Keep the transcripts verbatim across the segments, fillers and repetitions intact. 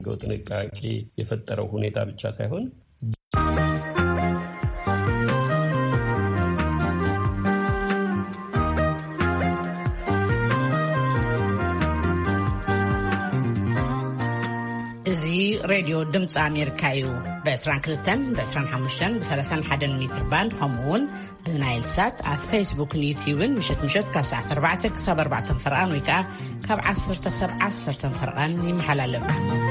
ጥንቃቄ የፈጠረው ሁኔታ ብቻ ሳይሆን እዚ ሬድዮ ድምፂ ኣሜሪካ እዩ። በ22 በ25 በ31 ሜትር ባንድ ከምኡውን ብናይል ሳት ኣብ ፌስቡክን ዩቲዩብን ምሸት ምሸት ካብ ሰዓት ኣርባዕተ ክሳብ ኣርባዕተ ፍርቃን ወይ ከዓ ካብ ዓሰርተ ክሳብ ዓሰርተ ፍርቃን ይመሓላለፍ።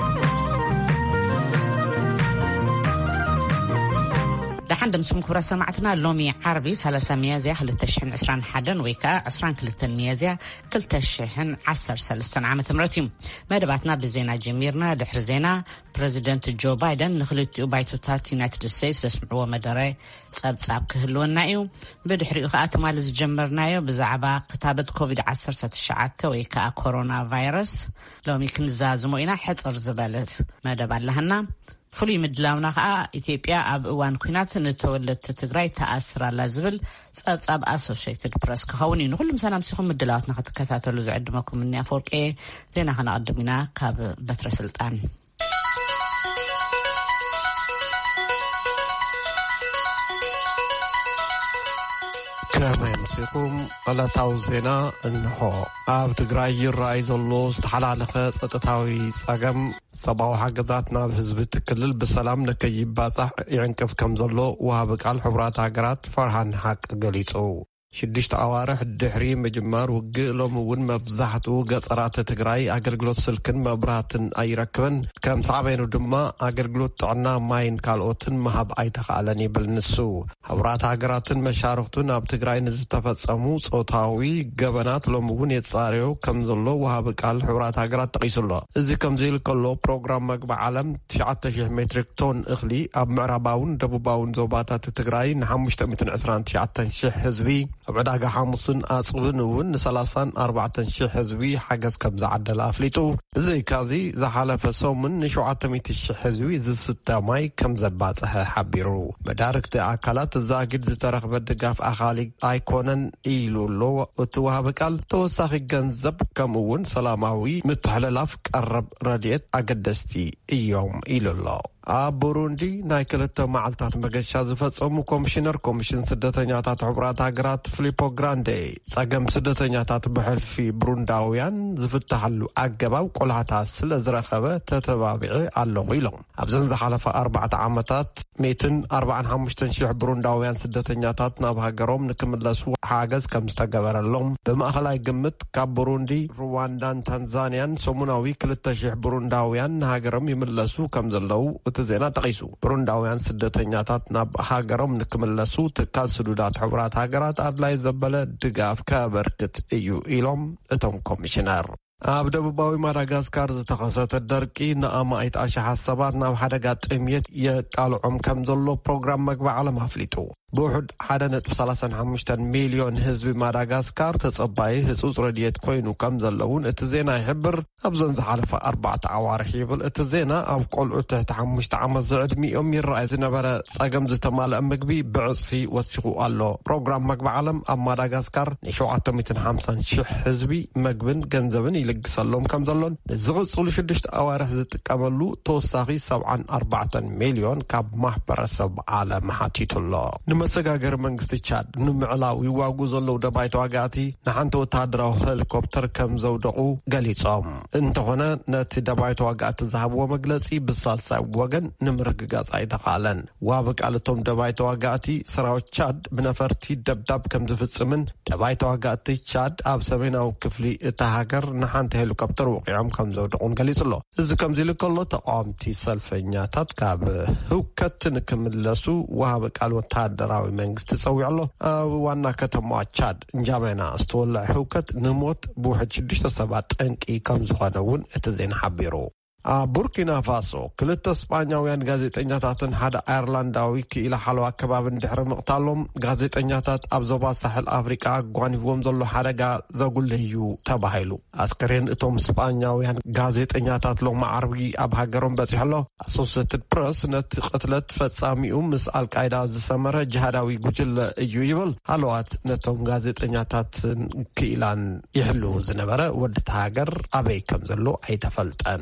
دحين دمسم كبرى سمعتنا لومي عربي ثلاثة ميازيا خلتشحن عشرين حدا ويكا عشرين كلتن ميازيا كلتشحن عشر سلستن عام تمرتيم ما دبعتنا بزينا جميرنا دحر زينا بريزيدنت جو بايدن نخلت بايتو تات يونايتد ستيتس اسمعوا مدري صاب صاب كهلونا ايو بدحري خات مالز جمرنايو بزعبا كتابه كوفيد عشرة تشعات ويكا كورونا فيروس لومي كنزازمو اينا حصر زبالت ما دبالهنا فلي مدلاونا خا ኢትዮጵያ ኣብ እዋን ኩናት ንተወለድቲ ትግራይ ተኣስራ ላዝብል ጸብጻብ ኣሶሺየትድ ፕሬስ ከውን ይኑ ሁሉም ሰላም ሲኹም ምድላዋትና ከተከታተሉ ዝዕድመኩም እኛ ፎርቄ ዜና ከናቀድሚና ካብ በትረ ስልጣን كما يمسكم على توزينا انه عبد تግራይ ራይ ዘሎ ዝተሓላለኸ ጸጥታዊ ጸገም ሰባው ሓገዛትና በህዝብ ትክልል በሰላም ለከይባጻሕ ይንከፍ ከም ዘሎ ወሃብ ቃል ሕብራት ሃገራት ፈርሃን ሐቅ ገሊጹ ሽድሽተ ኣዋርሕ ድሕሪ መጀመር ውግእ ሎምውን መብዛሕቱ ገጸራት ትግራይ አገልግሎት ስልክን መብራህትን ኣይረክብን ከም ሳዕበይኑ ድማ አገልግሎት ጥዕና ማይን ካልኦትን መሃብ ኣይተኻለን ይብል ንሱ ሕብራት ሃገራትን መሻርክቱን ኣብ ትግራይ ንዝተፈጸሙ ጾታዊ ገበናት ሎምውን የጻርዩ ከም ዘሎ ወሃብ ቃል ሕብራት ሃገራት ጠቂሱሎ እዚ ከም ዘይል ከሎ ፕሮግራም መግባ ዓለም ትሽዓተ ሽሕ ሜትሪክ ቶን እኽሊ ኣብ ምዕራባውን ደቡባውን ዞባታት ትግራይ ንሓሙሽተ ሚእትን ዕስራን ትሽዓተ ሽሕ ህዝቢ عداغا حاموسن اصبن ون ثلاثة وأربعين شي حزبي حجز كم زعدل افليتو زي كازي زحلف سومن سبعمية شي حزبي ز ستة ماي كم زباصه حبيرو مداركت اكلات زاغد زترخب دغاف اخالي ايكونن ايلولو وتوهب قال توسخ ገንዘብ كمون سلاماوي متحللاف قرب راديت اقدستي يوم ايلولو አቡሩንዲ ናይከለተ ማዓልታት መገሻ ዝፈጸሙ ኮሚሽነር ኮሚሽን ስደተኛታት ሕብራት ሃገራት ፊሊፖ ግራንዴ ጸገም ስደተኛታት በሕልፊ ብሩንዳውያን ዝፍታሐሉ አገባብ ቆላታ ስለ ዝረኸበ ተተባቢዕ ኣለኹ ኢሎም ኣብዘን ዝሓለፈ ኣርባዕተ ዓመታት مئة وأربعة وخمسين شح ብሩንዳውያን ስደተኛታት ናብ ሃገሮም ንክምለሱ ሓገዝ ከም ዝተገበረሎም በማእኸላይ ግምት ካብ ብሩንዲ ሩዋንዳን ታንዛኒያን ሰሙናዊ ክልተ ሽሕ ብሩንዳውያን ሃገሮም ይምለሱ ከም ዘለው ዜና ተቂሱ ብሩንዳውያን ስደተኛታት ናብ ሃገሮም ንክምለሱ ትካል ስዱዳት ሕብራት ሃገራት አድላይ ዘበለ ድጋፍ ከበርክት እዩ ኢሎም እቶም ኮሚሽነር ኣብ ደቡባዊ ማዳጋስካር ዝተኸሰተ ደርቂ ንኣማኢት ኣሽሓ ሰባት ናብ ሓደጋ ጥምየት የቃልዖም ከም ዘሎ ፕሮግራም መግባ ዓለም ኣፍሊጡ بوحد حدا نتو ثلاثة وخمسين مليون حزب ماداغاسكار تصباي حصوص رديت كوينو كم زلون اتزينا يحبر ابزن زحالفة أربعة عوارح يبل اتزينا او قلعو تحت حمشت عمز زعد مئة مير رأيز نبرا ساقم زتمال امكبي بعصفي وثيقو قالو بروغرام مقبع عالم ام ماداغاسكار نشو عطميتن حمسان شح حزبي مقبن جنزبن يلقس اللوم كم زلون زغل صولو شدشت عوارح زتكاملو توساقي سبعان أربعة مليون كاب محبر سب عالم حاتيت الله مسجاجر منجست تشاد نمعلاوي واجوزلو دبايت واجاتي نحنت وتادرو هليكوبتر كم زودقو قليصام انت هنا نت دبايت واجات ذهب ومجلسي بالصلصة وجن نمرق جاز عيد قالن وابك على توم دبايت واجاتي سراو تشاد بنفرتي دبدب كم دفت سمن دبايت واجاتي تشاد أب سمينا وكفلي تهاجر نحنت هليكوبتر وقيام كم زودقون قليصلو إذا كم زي لكله تقامتي سلفينيا تتكاب هو كتن كملسو وابك على وتادر راوي منجست تسوي الله وانا كتما تشاد نجامينا استولع حوكت نموت بوحد شدشت سبات انكي كم زخانون اتزين حبيرو بوركينا فاسو كلت اسبانياويان غازيطنياتاتن حدا ايرلانداوي كيلا حلو اكباب اندحر مقتالهم غازيطنياتات ابزوبا ساحل افريقيا غوانيفوم زلو حداغا زغولهيو تباهيلو اسكرين اتوم اسبانياويان غازيطنياتات لو معربي اب هاغروم بصحلو اسوسيتد بريس نت قتلت فصاميو مس القايدا زسمره جهاداوي غجل ايو يبل حلوات نتوم غازيطنياتات كيلان يحلو زنبره ود تاغر ابي كم زلو اي تفلطن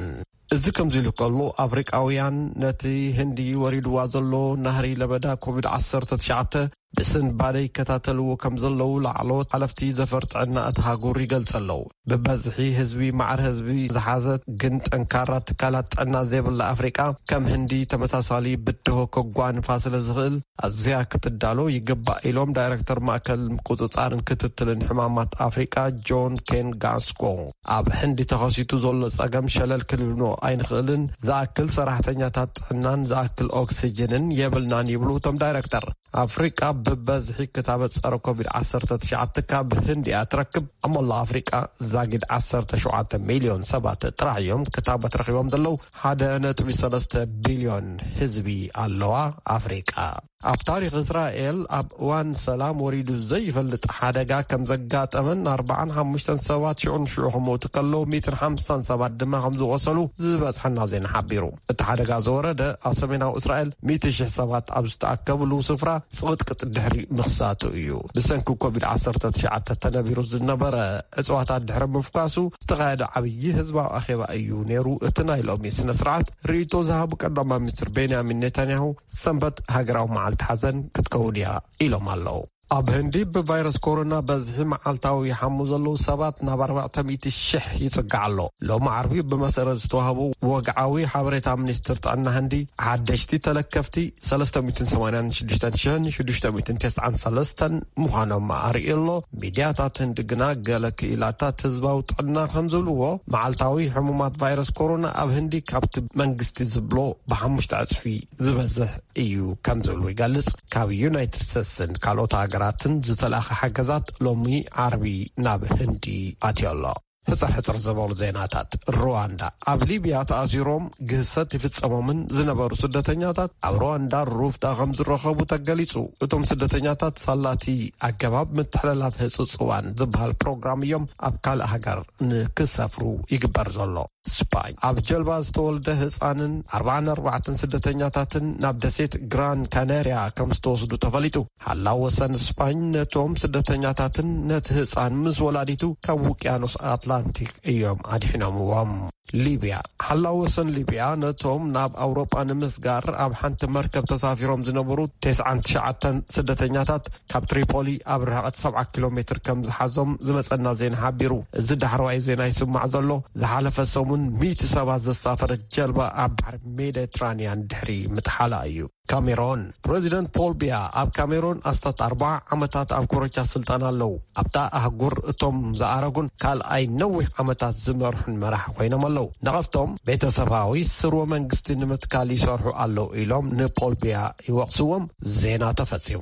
እዚ ከምዚ ኢሉ ከሎ ኣፍሪቃውያን ነቲ ህንዲ ወሪድዋ ዘሎ ናህሪ ለበዳ ኮቪድ ዓሰርተ ትሽዓተ ብስን ባደይ ከታተልዎ ከም ዘለው ላዕሎት ሓለፍቲ ዘፈርጥዕና እቲ ሃገር ይገልጽ ኣለው። ብበዝሒ ህዝቢ ማዕር ህዝቢ ዝሓዘት ግን ጠንካራ ትካላት ጥዕና ዘይብላ ኣፍሪቃ ከም ህንዲ ተመሳሳሊ ብድሆ ከጓንፋ ስለ ዝኽእል ኣዝያ ክትዳሎ ይግባእ ኢሎም ዳይሬክተር ማእከል ቁፅጻርን ክትትልን ሕማማት ኣፍሪቃ ጆን ኬን ጋንስኮ ኣብ ህንዲ ተኸሲቱ ዘሎ ጸገም ሸለል ክልብኖ ኣይንኽእልን ዝኣክል ሰራሕተኛታት ጥዕናን ዝኣክል ኦክሲጅንን የብልናን ይብሉ እቶም ዳይሬክተር። ኣፍሪቃ ብበዝሒ ክታበፀረ ኮቪድ ዓሰርተ ትሽዓተ ካብ ህንዲ ኣትረክብ ኣሞላ ኣፍሪቃ ዛጊድ ዓሰርተ ሸውዓተ ሚልዮን ሰባት ጥራሕ እዮም ክታበት ረኺቦም ዘለው ሓደ ነጥቢ ሰለስተ ቢልዮን ህዝቢ ኣለዋ ኣፍሪቃ። ኣብ ታሪክ እስራኤል ኣብ እዋን ሰላም ወሪዱ ዘይፈልጥ ሓደጋ ከም ዘጋጠመን ኣርባዓን ሓሙሽተን ሰባት ሽዑን ሽዑ ክሞቱ ከለዉ ሚእትን ሓምሳን ሰባት ድማ ከም ዝቆሰሉ ዝበፅሐና ዜና ሓቢሩ። እቲ ሓደጋ ዝወረደ ኣብ ሰሜናዊ እስራኤል ሚእቲ ሽሕ ሰባት ኣብ ዝተኣከብሉ ስፍራ ጽቅጥቅጥ ድሕሪ ምኽሳቱ እዩ። ብሰንኪ ኮቪድ ዓሰርተ ትሽዓተ ተነቢሩ ዝነበረ እፅዋታት ድሕሪ ምፍካሱ ዝተኻየደ ዓብዪ ህዝባዊ ኣኼባ እዩ ነይሩ። እቲ ናይ ሎሚ ስነ ስርዓት ርእይቶ ዝሃቡ ቀዳማይ ሚኒስትር ቤንያሚን ኔታንያሁ ሰንበት ሃገራዊ መዓልቲ ሓዘን ክትከውን እያ ኢሎም ኣለው። ኣብ ህንዲ ብቫይረስ ኮሮና በዝሒ መዓልታዊ ይሓሙ ዘለው ሰባት ናብ ኣርባዕተ ሚእቲ ሽሕ ይጽጋዕ ኣሎ። ሎሚ ዓርቢ ብመሰረት ዝተዋህቡ ወግዓዊ ሓበሬታ ሚኒስትር ጥዕና ህንዲ ሓደሽቲ ተለከፍቲ ሰለስተ ሚእትን ሰማንያን ሽዱሽተ ሽሕን ሽዱሽተ ሚእትን ተስዓን ሰለስተን ምዃኖም ኣርእዮ ኣሎ። ሚድያታት ህንዲ ግና ገለ ክኢላታት ህዝባዊ ጥዕና ከም ዝብልዎ መዓልታዊ ሕሙማት ቫይረስ ኮሮና ኣብ ህንዲ ካብቲ መንግስቲ ዝብሎ ብሓሙሽተ ዕፅፊ ዝበዝሕ እዩ ከም ዝብሉ ይገልጽ። ካብ ዩናይትድ ስቴትስን ካልኦት ሃገራትን ዝተላኸ ሓገዛት ሎሚ ዓርቢ ናብ ህንዲ ኣትዮ ኣሎ። ሕፅር ሕፅር ዝበሉ ዜናታት ሩዋንዳ ኣብ ሊብያ ተኣሲሮም ግህሰት ይፍጸሞምን ዝነበሩ ስደተኛታት ኣብ ሩዋንዳ ሩፍታ ከም ዝረኸቡ ተገሊጹ። እቶም ስደተኛታት ሳላቲ ኣገባብ ምትሕልላፍ ህጹጽዋን ዝበሃል ፕሮግራም እዮም ኣብ ካልእ ሃገር ንክሰፍሩ ይግበር ዘሎ። ስፓኝ ኣብ ጀልባ ዝተወልደ ህፃንን ኣርባዓን ኣርባዕተን ስደተኛታትን ናብ ደሴት ግራን ካናርያ ከም ዝተወስዱ ተፈሊጡ። ሓላዊ ወሰን ስፓኝ ነቶም ስደተኛታትን ነቲ ህፃን ምስ ወላዲቱ ካብ ውቅያኖስ ኣትላንቲክ እዮም ኣድሒኖምዎም። ሊብያ ሓላዊ ወሰን ሊብያ ነቶም ናብ ኣውሮጳ ንምስጋር ኣብ ሓንቲ መርከብ ተሳፊሮም ዝነበሩ ተስዓን ትሽዓተን ስደተኛታት ካብ ትሪፖሊ ኣብ ርሕቐት ሰብዓ ኪሎ ሜትር ከም ዝሓዞም ዝመፀና ዜና ሓቢሩ። እዚ ዳሕረዋይ ዜና ይስማዕ ዘሎ ዝሓለፈ ሰሙን ሚእቲ ሰባት ዘሳፈረት ጀልባ ኣብ ባሕሪ ሜዲትራንያን ድሕሪ ምጥሓላ እዩ። ካሜሮን ፕሬዚደንት ፖል ቢያ ኣብ ካሜሮን ኣስታት ኣርባዓ ዓመታት ኣብ ኮረቻ ስልጣን ኣለው። ኣብታ ኣህጉር እቶም ዝኣረጉን ካልኣይ ነዊሕ ዓመታት ዝመርሑን መራሒ ኮይኖም ኣለው። ነቐፍቶም ቤተሰባዊ ስርወ መንግስቲ ንምትካል ይሰርሑ ኣለው ኢሎም ንፖል ቢያ ይወቕስዎም። ዜና ተፈጺሙ።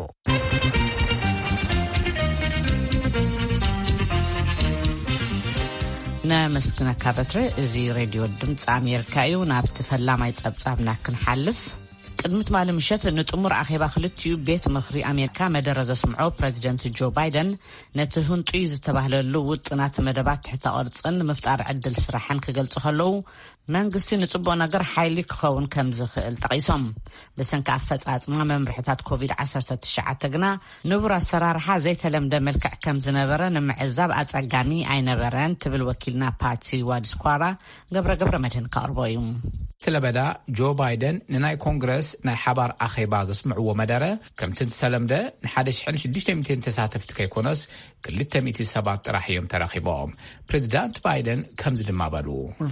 ነመስግነካ በትረ። እዚ ሬድዮ ድምፂ ኣሜሪካ እዩ። ናብቲ ፈላማይ ጸብጻብና ክንሓልፍ ቅድሚት ማለ ምሸት ንጥሙር ኣኼባ ክልቲኡ ቤት ምኽሪ ኣሜሪካ መደረ ዘስምዖ ፕሬዚደንት ጆ ባይደን ነቲ ህንጡይ ዝተባህለሉ ውጥናት መደባት ትሕተ ቅርጽን ምፍጣር ዕድል ስራሕን ክገልጹ ከለዉ መንግስቲ ንጽቡቕ ነገር ሓይሊ ክኸውን ከም ዝኽእል ጠቒሶም። ብሰንኪ ኣፈጻጽማ መምርሕታት ኮቪድ ዓሰርተ ትሽዓተ ግና ንቡር ኣሰራርሓ ዘይተለምደ መልክዕ ከም ዝነበረ ንምዕዛብ ኣጸጋሚ ኣይነበረን ትብል ወኪልና ፓቲ ዋድስኳራ ገብረ ገብረ መድህን ካቕርቦ እዩ። ስለበዳ ጆ ባይደን ንናይ ኮንግረስ ናይ ሓባር ኣኼባ ዘስምዕዎ መደረ ከምቲ ዝተለምደ ንሓደ ሽሕን ሽዱሽተ ሚእትን ተሳተፍቲ ከይኮነስ ክልተ ሚእቲ ሰባት ጥራሕ እዮም ተረኺቦም። ፕሬዚዳንት ባይደን ከምዚ ድማ በሉ።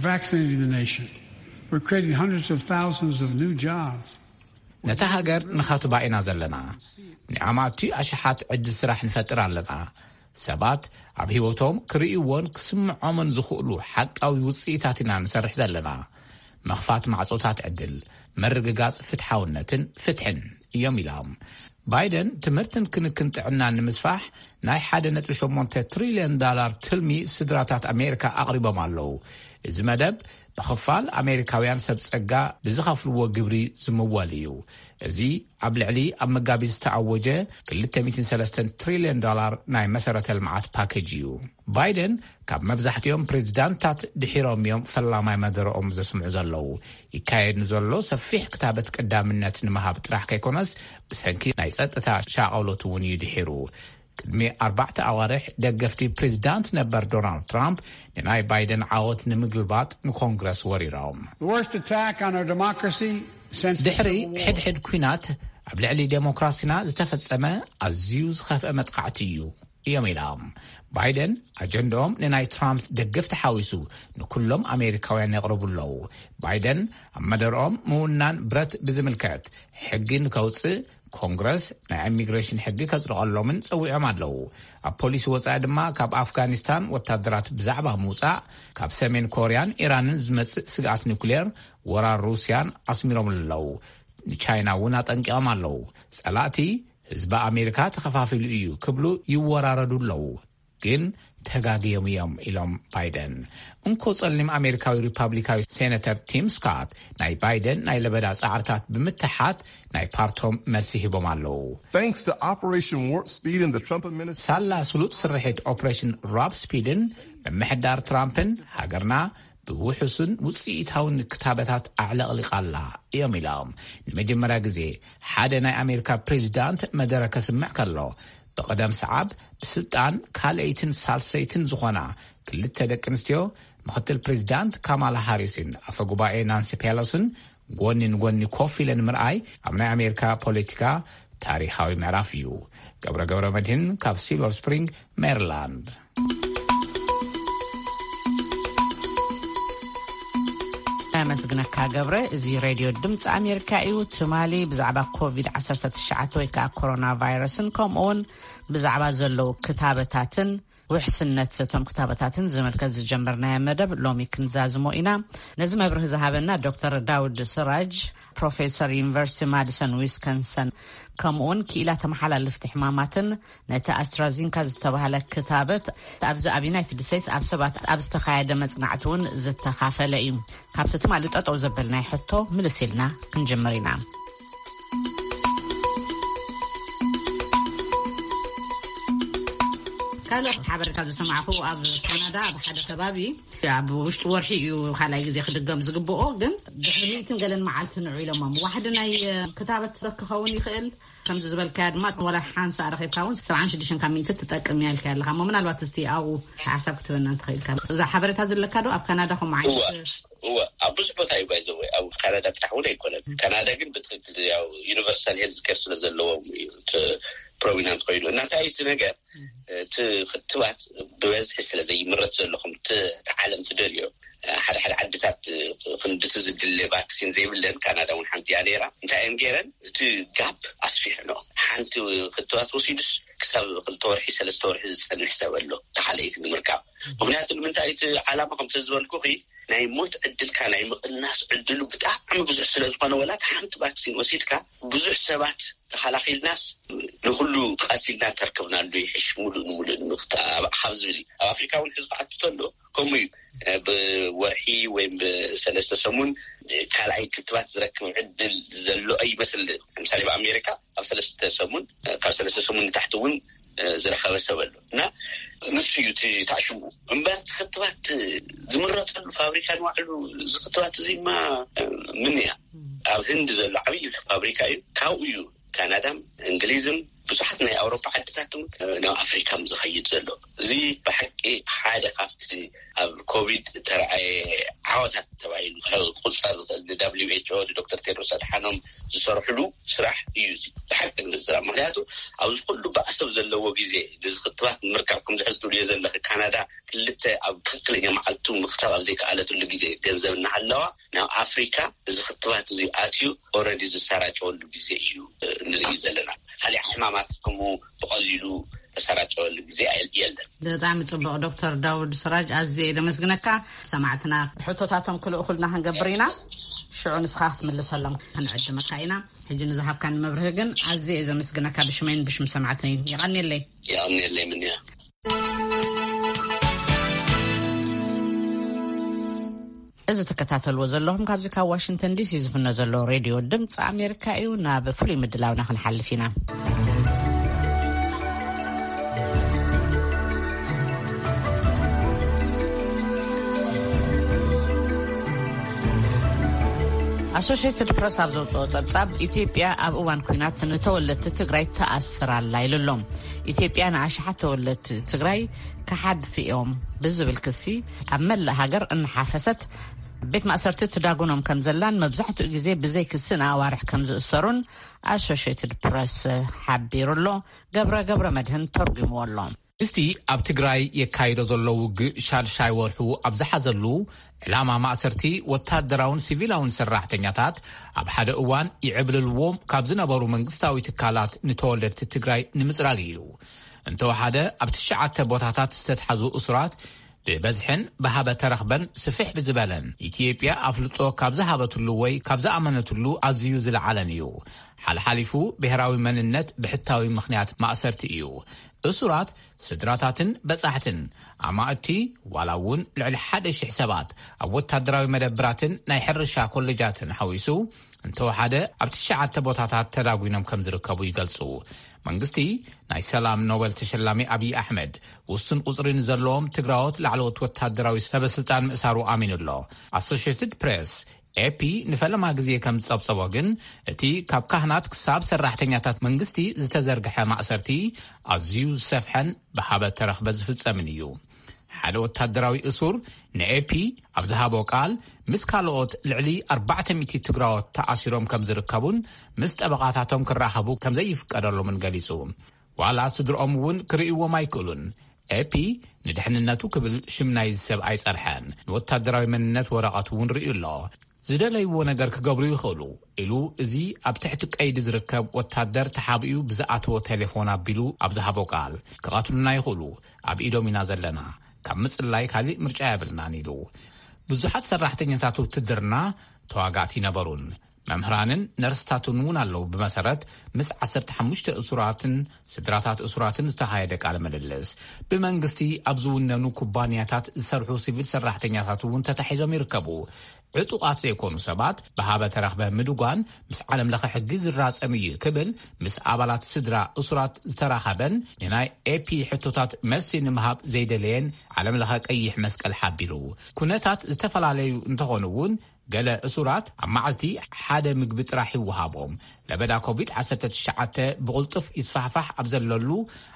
ነታ ሃገር ንኸትባኢና ዘለና ንዓማቲ ኣሽሓት ዕድል ስራሕ ንፈጥር ኣለና። ሰባት ኣብ ህይወቶም ክርእይዎን ክስምዖምን ዝኽእሉ ሓቃዊ ውፅኢታት ኢና ንሰርሕ ዘለና። መኽፋት ማዕጾታት ዕድል፣ መርግጋጽ ፍትሓውነትን ፍትሕን እዮም ኢሎም። ባይደን ትምህርትን ክንክን ጥዕናን ንምስፋሕ ናይ ሓደ ነጥቢ ሸሞንተ ትሪልዮን ዶላር ትልሚ ስድራታት ኣሜሪካ ኣቕሪቦም ኣለው። እዚ መደብ ብኽፋል ኣሜሪካውያን ሰብ ጸጋ ብዝኸፍልዎ ግብሪ ዝምወል እዩ። እዚ ኣብ ልዕሊ ኣብ መጋቢት ዝተኣወጀ ክልተ ሚእትን ሰለስተን ትሪልዮን ዶላር ናይ መሰረተ ልምዓት ፓኬጅ እዩ። ባይደን ካብ መብዛሕትኦም ፕሬዚዳንታት ድሒሮም እዮም ፈላማይ መደረኦም ዘስምዑ ዘለው። ይካየድ ንዘሎ ሰፊሕ ክታበት ቀዳምነት ንምሃብ ጥራሕ ከይኮነስ ብሰንኪ ናይ ጸጥታ ሻቐሎት እውን ይድሒሩ። ቅድሚ ኣርባዕተ ኣዋርሕ ደገፍቲ ፕሬዚዳንት ነበር ዶናልድ ትራምፕ ንናይ ባይደን ዓወት ንምግልባጥ ንኮንግረስ ወሪሮም ድሕሪ ሕድሕድ ኩናት ኣብ ልዕሊ ዴሞክራሲና ዝተፈጸመ ኣዝዩ ዝኸፍአ መጥቃዕቲ እዩ እዮም ኢሎም ባይደን ኣጀንዳኦም ንናይ ትራምፕ ደገፍቲ ሓዊሱ ንኩሎም ኣሜሪካውያን የቕርቡለው ባይደን ኣብ መደርኦም ምውናን ብረት ብዝምልከት ሕጊ ንከውፅእ ኮንግረስ ናይ ኢሚግሬሽን ሕጊ ከጽድቐሎምን ጸዊዖም ኣለው ኣብ ፖሊሲ ወጻኢ ድማ ካብ ኣፍጋኒስታን ወታደራት ብዛዕባ ምውፃእ ካብ ሰሜን ኮርያን ኢራንን ዝመጽእ ስግኣት ኒኩሌር ወራር ሩስያን ኣስሚሮም ኣለው ንቻይና እውን ኣጠንቂቖም ኣለው ጸላእቲ ህዝቢ ኣሜሪካ ተኸፋፊሉ እዩ ክብሉ ይወራረዱለው ግን ተጋግዮም እዮም ኢሎም ባይደን እንኮ ጸሊም ኣሜሪካዊ ሪፐብሊካዊ ሴኔተር ቲም ስኮት ናይ ባይደን ናይ ለበዳ ጻዕርታት ብምትሓት ናይ ፓርቶም መልሲ ሂቦም ኣለው ሳላ ስሉጥ ስርሒት ኦፕሬሽን ሮብ ስፒድን ብምሕዳር ትራምፕን ሃገርና ብውሑስን ውፅኢታውን ክታበታት ኣዕለቕሊቓላ እዮም ኢሎም ንመጀመርያ ግዜ ሓደ ናይ ኣሜሪካ ፕሬዚዳንት መደረ ከስምዕ ከሎ ብቐደም ሰዓብ ብስልጣን ካልአይትን ሳልሰይትን ዝኾና ክልተ ደቂ ኣንስትዮ ምክትል ፕሬዚዳንት ካማላ ሃሪስን ኣፈ ጉባኤ ናንሲ ፔሎሲን ጎኒ ንጎኒ ኮፍ ኢለን ምርኣይ ኣብ ናይ ኣሜሪካ ፖለቲካ ታሪኻዊ ምዕራፍ እዩ ገብረ ገብረ መድህን ካብ ሲልቨር ስፕሪንግ ሜሪላንድ መስግነካ ገብረ እዚ ሬድዮ ድምፂ ኣሜሪካ እዩ ትማሊ ብዛዕባ ኮቪድ ዓሰርተ ትሽዓተ ወይ ከዓ ኮሮና ቫይረስን ከምኡውን ብዛዕባ ዘለው ክታበታትን ውሕስነት እቶም ክታበታትን ዝምልከት ዝጀመርናዮ መደብ ሎሚ ክንዛዝሞ ኢና ነዚ መብርህ ዝሃበና ዶክተር ዳውድ ስራጅ ፕሮፌሰር ዩኒቨርሲቲ ማዲሰን ዊስኮንሰን ከምኡውን ክኢላ ተመሓላለፍቲ ሕማማትን ነቲ ኣስትራዚንካ ዝተባሃለ ክታበት ኣብዚ ኣብ ዩናይትድ ስቴትስ ኣብ ሰባት ኣብ ዝተኻየደ መጽናዕቲ እውን ዝተኻፈለ እዩ ካብቲ ትማሊ ጠጠው ዘበልናይ ሕቶ ምልስ ኢልና ክንጅምር ኢና ካልኦት ሓበሬታ ዝሰማዕኹ ኣብ ካናዳ ኣብ ሓደ ከባቢ ኣብ ውሽጢ ወርሒ እዩ ካልኣይ ግዜ ክድገም ዝግብኦ ግን ድሕሪ ሚእትን ገለን መዓልቲ ንዑ ኢሎሞም ዋሕዲ ናይ ክታበት ክኸውን ይኽእል ከምዚ ዝበልካያ ድማ ወላ ሓንሳ ረኺብካ እውን ሰብዓን ሽዱሽተ ካብ ሚእቲ ትጠቅም እያ ኢልካ ኣለኻ እሞ ምናልባት እስቲ ኣብኡ ሓሳብ ክትበና እንትኽእልካ እዛ ሓበሬታ ዘለካ ዶ ኣብ ካናዳ ከምኡ ዓይነት هو أبو سبوت أيوة يزوي أو كندا تحول يكون كندا جن بتقول أو يونيفرسال هيلز كير سلزلوا ت بروفينانت قيلو نتاعي تنجا تخطوات بوزح سلا زي مرة زلهم تعلم تدريو حد حد عدتات خندت زجل فاكسين زي باللين كندا ونحنتي عليها أنت إنجيرن تجاب أسفيرنا حنت خطوات وسيدس كسر خلطور حس الستور حس الحساب له تحليت المركب ومنات المنتاج علامة خمسة زوال كوخي ናይ ሞት ዕድል ካ ናይ ምቅናስ ዕድሉ ብጣዕሚ ብዙሕ ስለ ዝኾነ ወላ ሓንቲ ቫክሲን ወሲድካ ብዙሕ ሰባት ተኸላኺልናስ ንኩሉ ቃሲልና ተርከብናሉ ይሕሽ ሙሉእ ሙሉእ ንኽታብ ሓብ ዝብል ኣብ ኣፍሪካ እውን ሕዝቢ ኣትተሎ ከምኡ እዩ ብወርሒ ወይ ብሰለስተ ሰሙን ካልኣይ ክትባት ዝረክብ ዕድል ዘሎ ኣይመስል ለምሳሌ በኣሜሪካ ኣብ ሰለስተ ሰሙን ካብ ሰለስተ ሰሙን ንታሕቲ እውን ዝረኸበ ሰብ ኣሎ እና ንሱ እዩ ተዓሽሙ እምበር ክትባት ዝምረጠሉ ፋብሪካ ንባዕሉ ዝክትባት እዚ ማ ምን እያ ኣብ ህንድ ዘሎ ዓብይ ፋብሪካ እዩ ካብኡ እዩ ካናዳም እንግሊዝም ብዙሓት ናይ ኣውሮፓ ዓድታትን ናብ ኣፍሪካም ዝኸይድ ዘሎ እዚ ብሓቂ ሓደ ካብቲ ኣብ ኮቪድ ተረኣየ ዓወታት ተባሂሉ ቁፅራ ዝኽእል ንዳብሊው ኤች ኦ ዶክተር ቴድሮስ ኣድሓኖም ዝሰርሕሉ ስራሕ እዩ እዚ ብሓቂ ንዝራ ምክንያቱ ኣብዚ ኩሉ በኣሰብ ዘለዎ ግዜ ንዝክትባት ምርካብ ከም ዝሕዝትሉ እየ ዘለኹ ካናዳ ክልተ ኣብ ትክክለኛ መዓልቱ ምክታብ ኣብ ዘይከኣለትሉ ግዜ ገንዘብ እናሃለዋ ናብ ኣፍሪካ እዚ ክትባት እዚ ኣትዩ ኦልሬዲ ዝሰራጨወሉ ግዜ እዩ ንርኢ ዘለና ካሊእ ሕማማት ከምኡ ብቐሊሉ ተሰራጨወሉ ግዜ የለን ብጣዕሚ ፅቡቅ ዶክተር ዳውድ ስራጅ ኣዝየ ደመስግነካ ሰማዕትና ሕቶታቶም ክልእኹልና ክንገብር ኢና ሽዑ ንስኻ ክትምልሰሎም ክንዕድመካ ኢና ሕጂ ንዝሃብካ ንመብርህ ግን ኣዝየ ዘመስግነካ ብሽመይን ብሽም ሰማዕትኒ ይቐኒለይ ይቐኒለይ ምን እያ እዚ ተከታተልዎ ዘለኹም ካብዚ ካብ ዋሽንግተን ዲሲ ዝፍነ ዘሎ ሬድዮ ድምፂ ኣሜሪካ እዩ ናብ ፍሉይ ምድላውና ክንሓልፍ ኢና Associated Press ኣብ ዘውፅኦ ጸብጻብ ኢትዮጵያ ኣብ እዋን ኩናት ንተወለድቲ ትግራይ ተኣስራላ ኢሎም ኢትዮጵያ ንኣሽሓት ተወለድቲ ትግራይ ከሓድቲ እዮም ብዝብል ክሲ ኣብ መላእ ሃገር እንሓፈሰት ቤት ማእሰርቲ ትዳጉኖም ከም ዘላን መብዛሕትኡ ግዜ ብዘይ ክስን ኣዋርሕ ከም ዝእሰሩን Associated Press ሓቢሩሎ ገብረ ገብረ መድህን ተርጉምዎሎ እስቲ ኣብ ትግራይ የካይዶ ዘሎ ውግእ ሻልሻይ ወርሑ ኣብ ዝሓዘሉ ዕላማ ማእሰርቲ ወታደራውን ሲቪላውን ሰራሕተኛታት ኣብ ሓደ እዋን ይዕብልልዎም ካብ ዝነበሩ መንግስታዊ ትካላት ንተወለድቲ ትግራይ ንምጽራግ እዩ እንተወሓደ ኣብ ትሽዓተ ቦታታት ዝተትሓዙ እሱራት ብበዝሕን ብሃበ ተረኽበን ስፍሕ ብዝበለን ኢትዮጵያ ኣፍልጦ ካብ ዝሃበትሉ ወይ ካብ ዝኣመነትሉ ኣዝዩ ዝለዓለን እዩ ሓልሓሊፉ ብሄራዊ መንነት ብሕታዊ ምኽንያት ማእሰርቲ እዩ እሱራት ስድራታትን በጻሕትን ኣማእቲ ዋላውን ልዕሊ ሓደ ሽሕ ሰባት ኣብ ወታደራዊ መደብራትን ናይ ሕርሻ ኮሌጃትን ሓዊሱ እንተወሓደ ኣብ ትሽዓተ ቦታታት ተዳጉኖም ከም ዝርከቡ ይገልጹ መንግስቲ ናይ ሰላም ኖቤል ተሸላሚ አብይ አሕመድ ውስን ቁጽሪን ዘለዎም ትግራዎት ላዕለዎት ወታደራዊ ሰበስልጣን ምእሳሩ ኣሚኑሎ Associated Press ኤፒ ንፈለማ ግዜ ከም ጸብጸቦ ግን እቲ ካብ ካህናት ክሳብ ሰራሕተኛታት መንግስቲ ዝተዘርግሐ ማእሰርቲ ኣዝዩ ሰፍሐን ብሃበ ተረኽበ ዝፍጸምን እዩ ሓደ ወታደራዊ እሱር ንኤፒ ኣብ ዝሃቦ ቃል ምስ ካልኦት ልዕሊ ኣርባዕተ ሚእቲ ትግራዎት ተኣሲሮም ከም ዝርከቡን ምስ ጠበቃታቶም ክራኸቡ ከም ዘይፍቀደሎምን ገሊጹ ዋላ ስድሮኦም እውን ክርእይዎም ኣይክእሉን ኤፒ ንድሕንነቱ ክብል ሽም ናይ ሰብ ኣይጸርሐን ንወታደራዊ መንነት ወረቐት እውን ርእዩሎ ዝደለይዎ ነገር ክገብሩ ይኽእሉ ኢሉ እዚ ኣብ ትሕቲ ቀይዲ ዝርከብ ወታደር ተሓቢኡ ብዝኣትዎ ቴሌፎን ኣቢሉ ኣብ ዝሃቦ ቃል ክቐትሉና ይኽእሉ ኣብ ኢዶም ኢና ዘለና ካብ ምጽላይ ካልእ ምርጫ የብልናን ኢሉ ብዙሓት ሰራሕተኛታት ውትድርና ተዋጋእቲ ነበሩን መምህራንን ነርስታትን እውን ኣለዉ ብመሰረት ምስ ዓሰርተ ሓሙሽተ እሱራትን ስድራታት እሱራትን ዝተኻየደ ቃለ ምልልስ ብመንግስቲ ኣብ ዝውነኑ ኩባንያታት ዝሰርሑ ሲቪል ሰራሕተኛታት እውን ተታሒዞም ይርከቡ ዕጡቃት ዘይኮኑ ሰባት ብሃበ ተረኽበ ምድጓን ምስ ዓለም ለኸ ሕጊ ዝራጸም እዩ ክብል ምስ ኣባላት ስድራ እሱራት ዝተራኸበን ንናይ ኤፒ ሕቶታት መልሲ ንምሃብ ዘይደለየን ዓለም ለኸ ቀይሕ መስቀል ሓቢሩ ኩነታት ዝተፈላለዩ እንተኾኑ እውን ገለ እሱራት ኣብ መዓልቲ ሓደ ምግቢ ጥራሕ ይወሃቦም ለበዳ ኮቪድ ዓሰርተ ትሽዓተ ብቁልጥፍ ይስፋሕፋሕ ኣብ ዘለሉ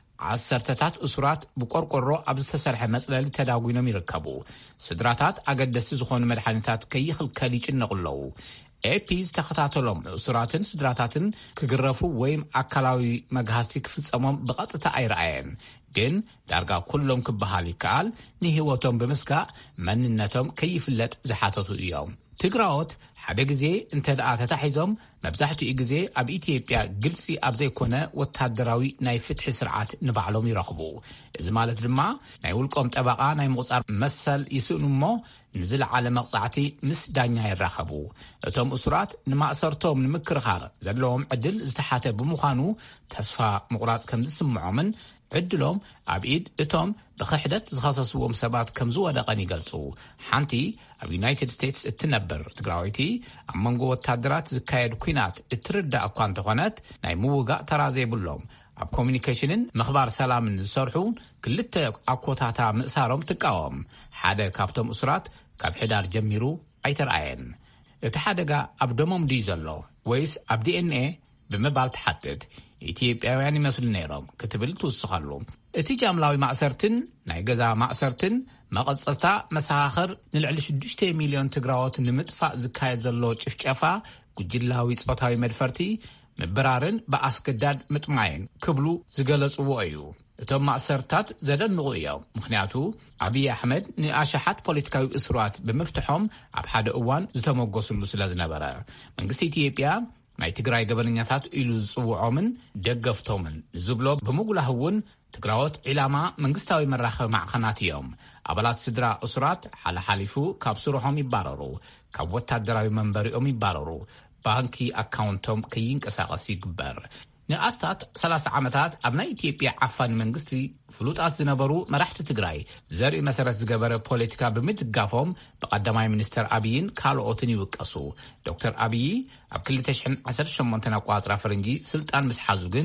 ዓሰርተታት እሱራት ብቆርቆሮ ኣብ ዝተሰርሐ መጽለሊ ተዳጉኖም ይርከቡ ስድራታት ኣገደስቲ ዝኾኑ መድሓኒታት ከይኽልከል ይጭነቕለዉ ኤፒ ዝተኸታተሎም እሱራትን ስድራታትን ክግረፉ ወይም ኣካላዊ መግሃስቲ ክፍጸሞም ብቐጥታ ኣይረኣየን ግን ዳርጋ ኩሎም ክበሃል ይከኣል ንህይወቶም ብምስጋእ መንነቶም ከይፍለጥ ዝሓተቱ እዮም ትግራዎት ሓደ ግዜ እንተ ደኣ ተታሒዞም መብዛሕትኡ ግዜ ኣብ ኢትዮጵያ ግልጺ ኣብ ዘይኮነ ወታደራዊ ናይ ፍትሒ ስርዓት ንባዕሎም ይረኽቡ እዚ ማለት ድማ ናይ ውልቆም ጠበቓ ናይ ምቁጻር መሰል ይስእኑ እሞ ንዝለዓለ መቕጻዕቲ ምስ ዳኛ ይራኸቡ እቶም እሱራት ንማእሰርቶም ንምክርኻር ዘለዎም ዕድል ዝተሓተ ብምዃኑ ተስፋ ምቑራጽ ከም ዝስምዖምን ዕድሎም ኣብ ኢድ እቶም ብክሕደት ዝኸሰስዎም ሰባት ከም ዝወደቐን ይገልጹ ሓንቲ ኣብ ዩናይትድ ስቴትስ እትነብር ትግራዊቲ ኣብ መንጎ ወታደራት ዝካየድ ኩናት እትርዳእ እኳ እንተኾነት ናይ ምውጋእ ተራ ዘይብሎም ኣብ ኮሚኒኬሽንን ምኽባር ሰላምን ዝሰርሑ ክልተ ኣኮታታ ምእሳሮም ትቃወም ሓደ ካብቶም እሱራት ካብ ሕዳር ጀሚሩ ኣይተረኣየን እቲ ሓደጋ ኣብ ደሞም ድዩ ዘሎ ወይስ ኣብ ዲኤንኤ ብምባል ትሓትት ኢትዮጵያውያን ይመስሉ ነይሮም ክትብል ትውስኻሉ እቲ ጃምላዊ ማእሰርትን ናይ ገዛ ማእሰርትን መቐጸልታ መሰኻኽር ንልዕሊ ሽዱሽተ ሚልዮን ትግራዎት ንምጥፋእ ዝካየድ ዘሎ ጭፍጨፋ ጉጅላዊ ጾታዊ መድፈርቲ ምብራርን ብኣስገዳድ ምጥማይን ክብሉ ዝገለጽዎ እዩ እቶም ማእሰርታት ዘደንቑ እዮም ምክንያቱ አብይ አሕመድ ንኣሽሓት ፖለቲካዊ እስራት ብምፍትሖም ኣብ ሓደ እዋን ዝተመጎስሉ ስለ ዝነበረ መንግስቲ ኢትዮጵያ ናይ ትግራይ ገበነኛታት ኢሉ ዝጽውዖምን ደገፍቶምን ዝብሎ ብምጉላህ እውን ትግራዎት ዒላማ መንግስታዊ መራኸቢ ማዕኸናት እዮም ኣባላት ስድራ እስራት ሓለሓሊፉ ካብ ስርሖም ይባረሩ ካብ ወታደራዊ መንበሪኦም ይባረሩ ባንኪ ኣካውንቶም ከይንቀሳቐስ ይግበር ንኣስታት ሰላሳ ዓመታት ኣብ ናይ ኢትዮጵያ ዓፋን መንግስቲ ፍሉጣት ዝነበሩ መራሕቲ ትግራይ ዘርኢ መሰረት ዝገበረ ፖለቲካ ብምድጋፎም በቀዳማይ ሚኒስተር አብይን ካልኦትን ይውቀሱ ዶክተር አብይ ኣብ ክልተ ሽሕን ዓሰርተ ሸሞንተ ኣቋጽራ ፈረንጂ ስልጣን ምስ ሓዙ ግን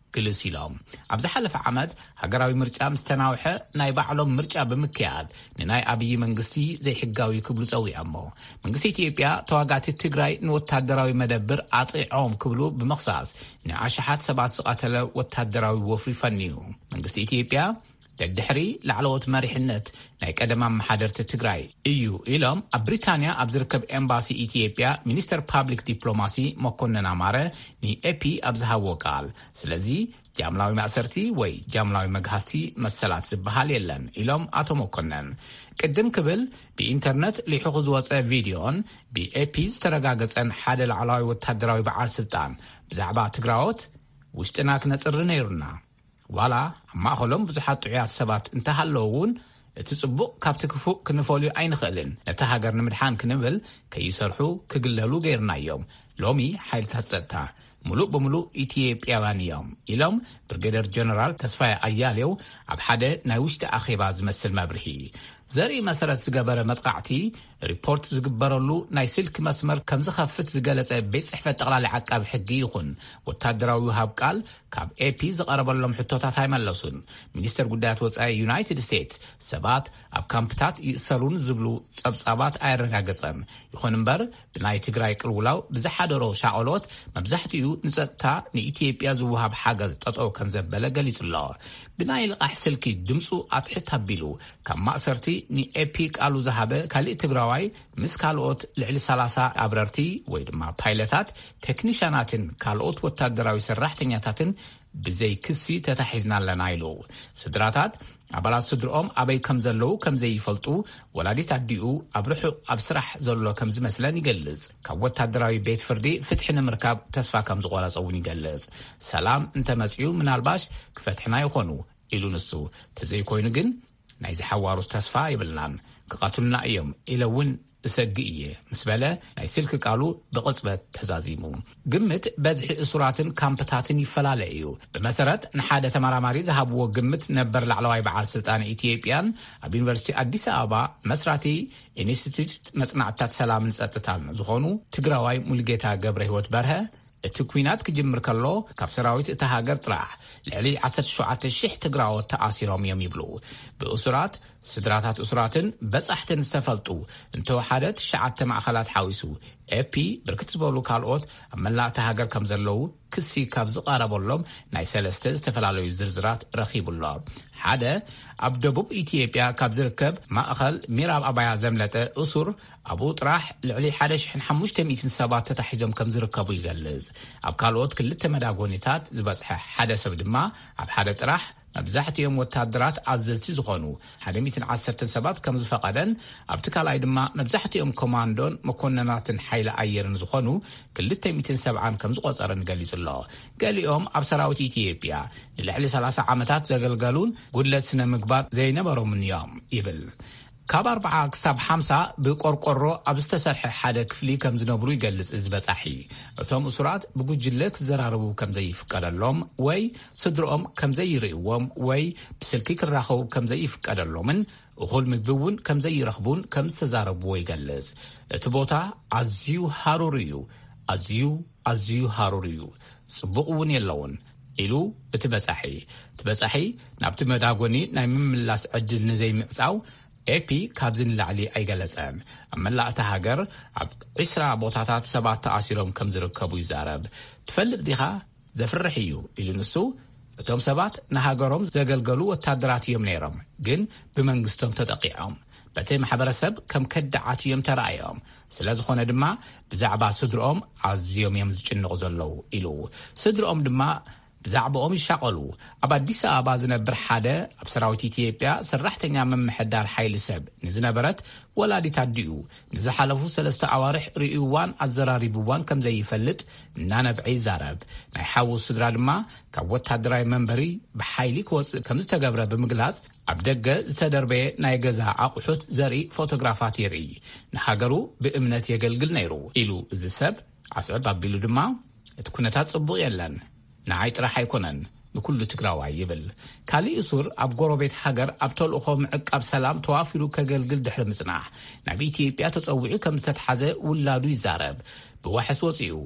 ግልጽ ኢሎም ኣብ ዝሓለፈ ዓመት ሃገራዊ ምርጫ ምስተናውሐ ናይ ባዕሎም ምርጫ ብምክያድ ንናይ አብይ መንግስቲ ዘይሕጋዊ ክብሉ ጸዊዖሞ መንግስቲ ኢትዮጵያ ተዋጋቲ ትግራይ ንወታደራዊ መደብር አጥዕኦም ክብሉ ብምኽሳስ ንኣሽሓት ሰባት ዝቃተለ ወታደራዊ ወፍሪ ፈንዩ መንግስቲ ኢትዮጵያ ደድሕሪ ላዕለዎት መሪሕነት ናይ ቀደም ኣመሓደርቲ ትግራይ እዩ ኢሎም ኣብ ብሪታንያ ኣብ ዝርከብ ኤምባሲ ኢትዮጵያ ሚኒስተር ፓብሊክ ዲፕሎማሲ መኮንን አማረ ንኤፒ ኣብ ዝሃቦ ቃል ስለዚ ጃምላዊ ማእሰርቲ ወይ ጃምላዊ መግሃስቲ መሰላት ዝበሃል የለን ኢሎም ኣቶ መኮንን ቅድም ክብል ብኢንተርኔት ሊሑኽ ዝወፀ ቪድዮን ብኤፒ ዝተረጋገፀን ሓደ ላዕለዋዊ ወታደራዊ በዓል ስልጣን ብዛዕባ ትግራዎት ውሽጥና ክነፅሪ ነይሩና ዋላ ማእኸሎም ብዙሓት ጥዑያት ሰባት እንተሃለውን እቲ ጽቡቕ ካብቲ ክፉእ ክንፈልዩ ኣይንኽእልን ነቲ ሃገር ንምድሓን ክንብል ከይሰርሑ ክግለሉ ገይርናዮም ሎሚ ሓይልታት ጸጥታ ሙሉእ ብምሉእ ኢትዮጵያውያን እዮም ኢሎም ብርጌደር ጀነራል ተስፋይ ኣያሌው ኣብ ሓደ ናይ ውሽጢ ኣኼባ ዝመስል መብርሂ ዘርኢ መሰረት ዝገበረ መጥቃዕቲ ሪፖርት ዝግበረሉ ናይ ስልክ መስመር ከም ዝኸፍት ዝገለጸ ቤት ጽሕፈት ጠቕላላ ዓቃቢ ሕጊ ይኹን ወታደራዊ ውሃብ ቃል ካብ ኤፒ ዝቐረበሎም ሕቶታት ኣይመለሱን ሚኒስተር ጉዳያት ወጻኢ ዩናይትድ ስቴትስ ሰባት ኣብ ካምፕታት ይእሰሩን ዝብሉ ጸብጻባት ኣይረጋገጸን ይኹን እምበር ብናይ ትግራይ ቅልውላው ብዝሓደሮ ሻቆሎት መብዛሕትኡ ንጸጥታ ንኢትዮጵያ ዝውሃብ ሓገዝ ጠጠው ከም ዘበለ ገሊጹ ኣሎ ብናይ ልቃሕ ስልኪ ድምፁ ኣትሕት ኣቢሉ ካብ ማእሰርቲ ንኤፒ ቃሉ ዝሃበ ካልእ ትግራዋይ ምስ ካልኦት ልዕሊ ሰላሳ አብረርቲ ወይ ድማ ፓይለታት ቴክኒሽያናትን ካልኦት ወታደራዊ ሰራሕተኛታትን ብዘይ ክሲ ተታሒዝና ኣለና ኢሉ ስድራታት ኣባላት ስድሮኦም ኣበይ ከም ዘለው ከም ዘይፈልጡ ወላዲት ኣዲኡ ኣብ ርሑቕ ኣብ ስራሕ ዘሎ ከም ዝመስለን ይገልጽ ካብ ወታደራዊ ቤት ፍርዲ ፍትሒ ንምርካብ ተስፋ ከም ዝቆረጸ እውን ይገልጽ ሰላም እንተመጽኡ ምናልባሽ ክፈትሕና ይኾኑ ኢሉ ንሱ ተዘይኮይኑ ግን ናይ ዝሓዋሩስ ተስፋ ይብልናን ክቐትሉና እዮም ኢለ እውን እሰጊ እየ ምስ በለ ናይ ስልክ ቃሉ ብቕጽበት ተዛዚሙ ግምት በዝሒ እሱራትን ካምፕታትን ይፈላለ እዩ ብመሰረት ንሓደ ተመራማሪ ዝሃብዎ ግምት ነበር ላዕለዋይ በዓል ስልጣን ኢትዮጵያን ኣብ ዩኒቨርሲቲ አዲስ አበባ መስራቲ ኢንስቲትዩት መጽናዕታት ሰላምን ጸጥታን ዝኾኑ ትግራዋይ ሙልጌታ ገብረ ህይወት በርሀ እቲ ኩናት ክጅምር ከሎ ካብ ሰራዊት እቲ ሃገር ጥራሕ ልዕሊ ዓሰርተ ሸውዓተ ሽሕ ትግራዎት ተኣሲሮም እዮም ይብሉ ብእሱራት ስድራታት እሱራትን በጻሕትን ዝተፈልጡ እንተወሓደ ትሽዓተ ማእኸላት ሓዊሱ ኤፒ ብርክት ዝበሉ ካልኦት ኣብ መላእቲ ሃገር ከም ዘለው ክሲ ካብ ዝቐረበሎም ናይ ሰለስተ ዝተፈላለዩ ዝርዝራት ረኺቡሎ ሓደ ኣብ ደቡብ ኢትዮጵያ ካብ ዝርከብ ማእኸል ሚራብ ኣባያ ዘምለጠ እሱር ኣብኡ ጥራሕ ልዕሊ ሓደ ሽሕን ሓሙሽተ ሚእትን ሰባት ተታሒዞም ከም ዝርከቡ ይገልጽ ኣብ ካልኦት ክልተ መዳጎኒታት ዝበጽሐ ሓደ ሰብ ድማ ኣብ ሓደ ጥራሕ መብዛሕትኦም ወታደራት ኣዘዝቲ ዝኾኑ ሓደ ሚእትን ዓሰርተ ሰባት ከም ዝፈቐደን ኣብቲ ካልኣይ ድማ መብዛሕትኦም ኮማንዶን መኮንናትን ሓይሊ ኣየርን ዝኾኑ ክልተ ሚእትን ሰብዓን ከም ዝቆጸረን ገሊጹ ኣሎ ገሊኦም ኣብ ሰራዊት ኢትዮጵያ ንልዕሊ ሰላሳ ዓመታት ዘገልገሉን ጉድለት ስነ ምግባር ዘይነበሮምን እዮም ይብል ካብ ኣርባዓ ክሳብ ሓምሳ ብቆርቆሮ ኣብ ዝተሰርሐ ሓደ ክፍሊ ከም ዝነብሩ ይገልጽ ዝበጻሒ እቶም እሱራት ብጉጅለ ክዘራረቡ ከም ዘይፍቀደሎም ወይ ስድሮኦም ከም ዘይርእዎም ወይ ብስልኪ ክራኸቡ ከም ዘይፍቀደሎምን እኹል ምግቢ እውን ከም ዘይረኽቡን ከም ዝተዛረብዎ ይገልጽ እቲ ቦታ ኣዝዩ ሃሩር እዩ ኣዝዩ ኣዝዩ ሃሩር እዩ ጽቡቕ እውን የለውን ኢሉ እቲ በጻሒ እቲ በጻሒ ናብቲ መዳጎኒ ናይ ምምላስ ዕድል ንዘይምዕጻው ኤፒ ካብዚ ንላዕሊ ኣይገለጸን ኣብ መላእቲ ሃገር ኣብ ዒስራ ቦታታት ሰባት ተኣሲሮም ከም ዝርከቡ ይዛረብ ትፈልጥ ዲኻ ዘፍርሕ እዩ ኢሉ ንሱ እቶም ሰባት ንሃገሮም ዘገልገሉ ወታደራት እዮም ነይሮም ግን ብመንግስቶም ተጠቂዖም በቲ ማሕበረሰብ ከም ከዳዓት እዮም ተረኣዮም ስለ ዝኾነ ድማ ብዛዕባ ስድሮኦም ኣዝዮም እዮም ዝጭንቑ ዘለው ኢሉ ስድሮኦም ድማ ብዛዕባኦም ይሻቐሉ ኣብ አዲስ አበባ ዝነብር ሓደ ኣብ ሰራዊት ኢትዮጵያ ሰራሕተኛ መምሕዳር ሓይሊ ሰብ ንዝነበረት ወላዲት ኣዲኡ ንዝሓለፉ ሰለስተ ኣዋርሕ ርእዩዋን ኣዘራሪቡዋን ከም ዘይፈልጥ እናነብዒ ይዛረብ ናይ ሓውስ ስድራ ድማ ካብ ወታደራዊ መንበሪ ብሓይሊ ክወፅእ ከም ዝተገብረ ብምግላጽ ኣብ ደገ ዝተደርበየ ናይ ገዛ ኣቑሑት ዘርኢ ፎቶግራፋት የርኢ ንሃገሩ ብእምነት የገልግል ነይሩ ኢሉ እዚ ሰብ ዓስዕብ ኣቢሉ ድማ እቲ ኩነታት ጽቡቕ የለን ንዓይ ጥራሕ ኣይኮነን ንኩሉ ትግራዋይ ይብል ካልእ እሱር ኣብ ጎረቤት ሃገር ኣብ ተልእኾ ምዕቃብ ሰላም ተዋፊሩ ከገልግል ድሕሪ ምጽናሕ ናብ ኢትዮጵያ ተጸዊዑ ከም ዝተተሓዘ ውላዱ ይዛረብ ብዋሕስ ወፂኡ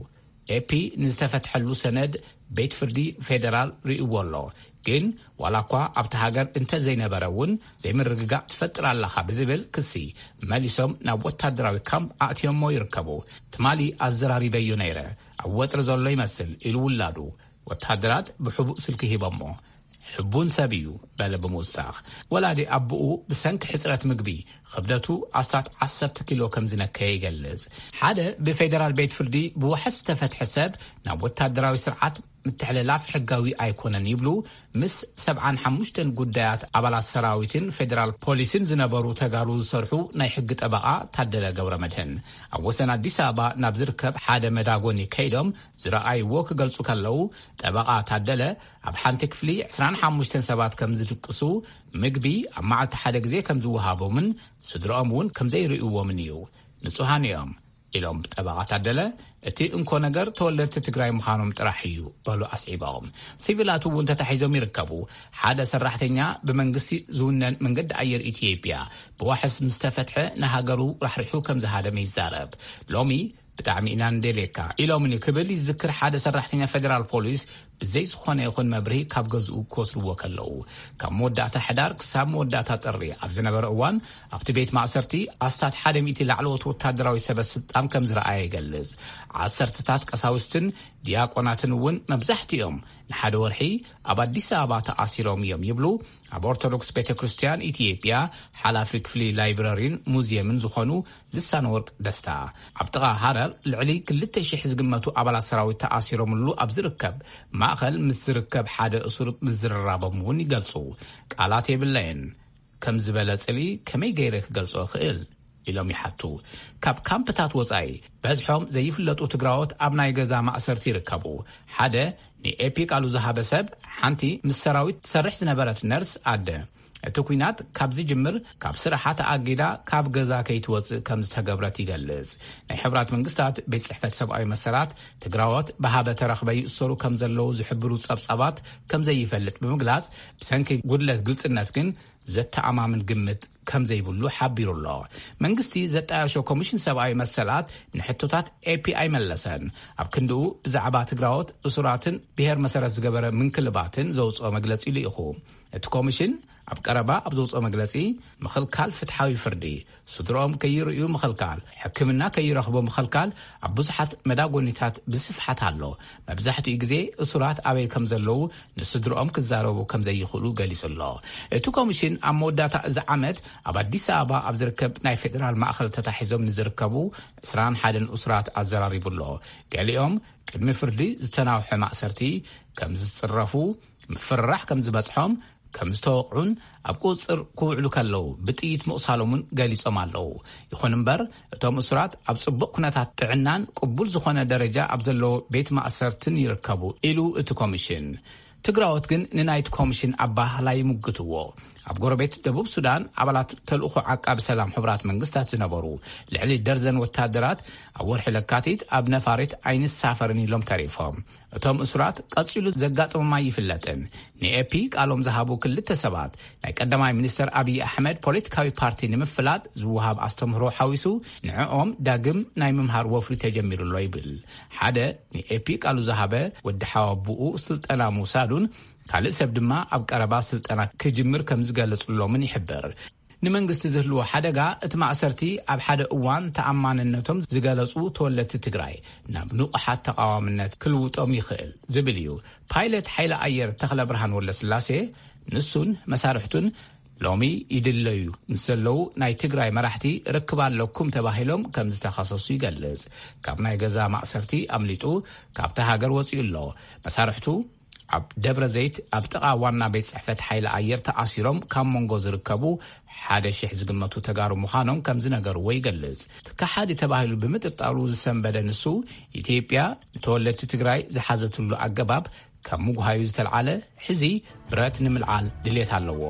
ኤፒ ንዝተፈትሐሉ ሰነድ ቤት ፍርዲ ፌደራል ርእይዎ ኣሎ ግን ዋላኳ ኣብቲ ሃገር እንተ ዘይነበረውን ዘይምርግጋእ ትፈጥር ኣለኻ ብዝብል ክሲ መሊሶም ናብ ወታደራዊ ካምፕ ኣእትዮሞ ይርከቡ ትማሊ ኣዘራሪበዩ ነይረ ኣብ ወጥሪ ዘሎ ይመስል ኢሉ ውላዱ ወታደራት ብሕቡእ ስልኪ ሂቦሞ ሕቡን ሰብዩ በለ ብምውሳኽ ወላዲ ኣቦኡ ብሰንኪ ሕፅረት ምግቢ ክብደቱ ኣስታት ዓሰርተ ኪሎ ከም ዝነከየ ይገልጽ ሓደ ብፌደራል ቤት ፍርዲ ብዋሕስ ተፈትሐ ሰብ ናብ ወታደራዊ ስርዓት ምትሕልላፍ ሕጋዊ ኣይኮነን ይብሉ ምስ ሰብዓን ሓሙሽተን ጉዳያት ኣባላት ሰራዊትን ፌደራል ፖሊስን ዝነበሩ ተጋሩ ዝሰርሑ ናይ ሕጊ ጠበቓ ታደለ ገብረ መድህን ኣብ ወሰን ኣዲስ ኣበባ ናብ ዝርከብ ሓደ መዳጎኒ ከይዶም ዝረኣይዎ ክገልጹ ከለው ጠበቓ ታደለ ኣብ ሓንቲ ክፍሊ ዕስራን ሓሙሽተ ሰባት ከም ዝድቅሱ ምግቢ ኣብ መዓልቲ ሓደ ግዜ ከም ዝወሃቦምን ስድሮኦም እውን ከም ዘይርእይዎምን እዩ ንጹሃን እዮም ኢሎም ጠበቓ ታደለ እቲ እንኮ ነገር ተወለድቲ ትግራይ ምዃኖም ጥራሕ እዩ በሉ ኣስዒቦም ሲቪላት እውን ተታሒዞም ይርከቡ ሓደ ሰራሕተኛ ብመንግስቲ ዝውነን መንገዲ ኣየር ኢትዮጵያ ብዋሕስ ምስተፈትሐ ንሃገሩ ራሕሪሑ ከም ዝሃደመ ይዛረብ ሎሚ ብጣዕሚ ኢና ንደልየካ ኢሎምኒ ክብል ይዝክር ሓደ ሰራሕተኛ ፌደራል ፖሊስ ብዘይ ዝኾነ ይኹን መብርሂ ካብ ገዝኡ ክወስድዎ ከለዉ ካብ መወዳእታ ሕዳር ክሳብ መወዳእታ ጥሪ ኣብ ዝነበረ እዋን ኣብቲ ቤት ማእሰርቲ ኣስታት ሓደ ሚእቲ ላዕለዎት ወታደራዊ ሰበስልጣን ከም ዝረኣየ ይገልጽ ዓሰርተታት ቀሳውስትን ዲያቆናትን እውን መብዛሕትኦም ንሓደ ወርሒ ኣብ ኣዲስ ኣበባ ተኣሲሮም እዮም ይብሉ ኣብ ኦርቶዶክስ ቤተ ክርስቲያን ኢትዮጵያ ሓላፊ ክፍሊ ላይብረሪን ሙዚየምን ዝኾኑ ልሳነ ወርቅ ደስታ ኣብ ጥቓ ሃረር ልዕሊ ክልተ ሽሕ ዝግመቱ ኣባላት ሰራዊት ተኣሲሮምሉ ኣብ ዝርከብ ማእኸል ምስ ዝርከብ ሓደ እሱር ምዝርራቦም እውን ይገልጹ ቃላት የብለየን ከም ዝበለ ጽሊ ከመይ ገይረ ክገልጾ ክእል ኢሎም ይሓቱ ካብ ካምፕታት ወጻኢ በዝሖም ዘይፍለጡ ትግራዎት ኣብ ናይ ገዛ ማእሰርቲ ይርከቡ ሓደ ንኤፒ ቃሉ ዝሃበ ሰብ ሓንቲ ምስ ሰራዊት ትሰርሕ ዝነበረት ነርስ ኣደ እቲ ኩናት ካብ ዝጅምር ካብ ስራሓ ተኣጊዳ ካብ ገዛ ከይትወፅእ ከም ዝተገብረት ይገልጽ ናይ ሕብራት መንግስታት ቤት ጽሕፈት ሰብኣዊ መሰላት ትግራዎት ብሃበ ተረኽበ ይእሰሩ ከም ዘለዉ ዝሕብሩ ጸብጻባት ከም ዘይፈልጥ ብምግላጽ ብሰንኪ ጉድለት ግልጽነት ግን ዘተኣማምን ግምት ከም ዘይብሉ ሓቢሩ ኣሎ መንግስቲ ዘጣየሾ ኮሚሽን ሰብኣዊ መሰላት ንሕቶታት ኤፒአይ መለሰን ኣብ ክንድኡ ብዛዕባ ትግራዎት እሱራትን ብሄር መሰረት ዝገበረ ምንክልባትን ዘውፅኦ መግለጺ ኢሉ ኢኹ እቲ ኮሚሽን ኣብ ቀረባ ኣብ ዘውፅኦ መግለጺ ምኽልካል ፍትሓዊ ፍርዲ ስድሮኦም ከይርእዩ ምኽልካል ሕክምና ከይረኽቦ ምኽልካል ኣብ ብዙሓት መዳጎኒታት ብስፍሓት ኣሎ መብዛሕትኡ ግዜ እሱራት ኣበይ ከም ዘለዉ ንስድሮኦም ክዛረቡ ከም ዘይኽእሉ ገሊጹ ኣሎ እቲ ኮሚሽን ኣብ መወዳእታ እዚ ዓመት ኣብ ኣዲስ ኣበባ ኣብ ዝርከብ ናይ ፌደራል ማእኸል ተታሒዞም ንዝርከቡ ዕስራን ሓደን እሱራት ኣዘራሪቡ ኣሎ ገሊኦም ቅድሚ ፍርዲ ዝተናውሐ ማእሰርቲ ከም ዝጽረፉ ምፍራሕ ከም ዝበጽሖም ከም ዝተወቕዑን ኣብ ቁፅር ክውዕሉ ከለዉ ብጥይት ምቕሳሎምን ገሊጾም ኣለዉ ይኹን እምበር እቶም እሱራት ኣብ ጽቡቕ ኩነታት ጥዕናን ቅቡል ዝኾነ ደረጃ ኣብ ዘለዎ ቤት ማእሰርትን ይርከቡ ኢሉ እቲ ኮሚሽን ትግራዎት ግን ንናይቲ ኮሚሽን ኣባህላይ ይምግትዎ ኣብ ጎረቤት ደቡብ ሱዳን ኣባላት ተልእኾ ዓቃቢ ሰላም ሕብራት መንግስታት ዝነበሩ ልዕሊ ደርዘን ወታደራት ኣብ ወርሒ ለካቲት ኣብ ነፋሪት ኣይንሳፈርን ኢሎም ተሪፎም እቶም እሱራት ቀፂሉ ዘጋጥሞማ ይፍለጥን ንኤፒ ቃሎም ዝሃቡ ክልተ ሰባት ናይ ቀዳማይ ሚኒስተር ኣብይ ኣሕመድ ፖለቲካዊ ፓርቲ ንምፍላጥ ዝውሃብ ኣስተምህሮ ሓዊሱ ንዕኦም ዳግም ናይ ምምሃር ወፍሪ ተጀሚሩሎ ይብል ሓደ ንኤፒ ቃሉ ዝሃበ ወዲ ሓዋቡኡ ስልጠና ሙሳዱን ካልእ ሰብ ድማ ኣብ ቀረባ ስልጠና ክጅምር ከም ዝገለጹሎምን ይሕብር ንመንግስቲ ዝህልዎ ሓደጋ እቲ ማእሰርቲ ኣብ ሓደ እዋን ተኣማንነቶም ዝገለጹ ተወለድቲ ትግራይ ናብ ንቑሓት ተቃዋምነት ክልውጦም ይኽእል ዝብል እዩ ፓይለት ሓይለ ኣየር ተኽለ ብርሃን ወለስላሴ ንሱን መሳርሕቱን ሎሚ ይድለዩ ምስ ዘለዉ ናይ ትግራይ መራሕቲ ርክብ ኣለኩም ተባሂሎም ከም ዝተኸሰሱ ይገልጽ ካብ ናይ ገዛ ማእሰርቲ ኣምሊጡ ካብቲ ሃገር ወፂኡ ኣሎ መሳርሕቱ ኣብ ደብረ ዘይት ኣብ ጥቓ ዋና ቤት ጽሕፈት ሓይለ ኣየር ተኣሲሮም ካብ መንጎ ዝርከቡ ሓደ ሽሕ ዝግመቱ ተጋሩ ምዃኖም ከም ዝነገርዎ ይገልጽ ከሓዲ ተባሂሉ ብምጥርጣሩ ዝሰንበደ ንሱ ኢትዮጵያ ንተወለድቲ ትግራይ ዝሓዘትሉ ኣገባብ ካብ ምጉሃዩ ዝተልዓለ ሕዚ ብረት ንምልዓል ድሌት ኣለዎ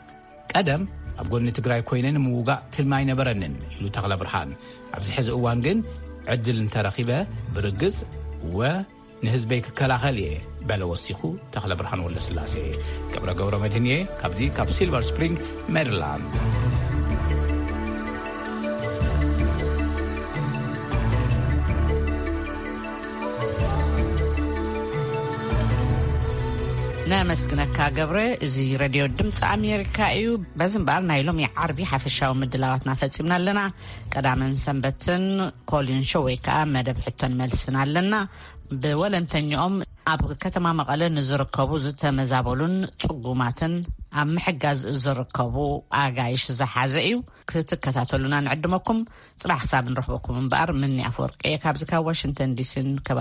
ቀደም ኣብ ጎኒ ትግራይ ኮይነ ንምውጋእ ትልማ ኣይነበረንን ኢሉ ተኽለ ብርሃን ኣብዚ ሕዚ እዋን ግን ዕድል እንተረኺበ ብርግጽ ወ ንህዝበይ ክከላኸል እየ በለ ወሲኹ ተኽለ ብርሃን ወለስላሴ ገብረ ገብረ መድህንየ ካብዚ ካብ ሲልቨር ስፕሪንግ ሜሪላንድ نامسكنك كجبرة زي راديو دمت أمريكا إيو بزن بارنا يلوم يعربي حفشاو مدلاواتنا فتسمنا لنا كدامن سنبتن كولين شويكا مدب حتن ملسنا لنا بولنتن يوم أبغى كتما مقالة نزركبو زت مزابلون تقوماتن أم حجاز زركبو عايش زحازئيو كتكتاتلونا نعدمكم صباح حساب نروح بكم من بار مني أفورك إيه كابزكا واشنطن دي سي